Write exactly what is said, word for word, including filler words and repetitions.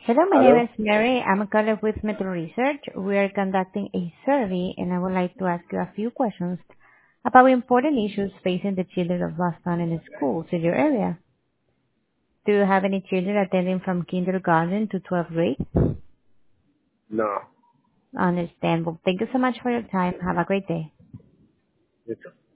Hello, my name Hello? is Mary. I'm a caller with Metro Research. We are conducting a survey, and I would like to ask you a few questions about important issues facing the children of Boston in the schools in your area. Do you have any children attending from kindergarten to twelfth grade? No. Understandable. Thank you so much for your time. Have a great day. You too.